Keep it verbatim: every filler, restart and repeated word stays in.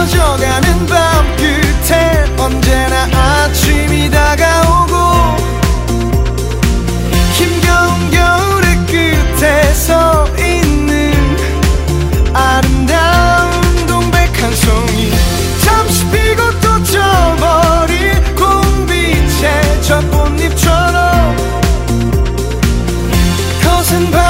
꺼져가는 밤 끝에 언제나 아침이 다가오고 힘겨운 겨울의 끝에 서 있는 아름다운 동백 한 송이 잠시 피고 또 져버릴 공빛의 저 꽃잎처럼 거센 밤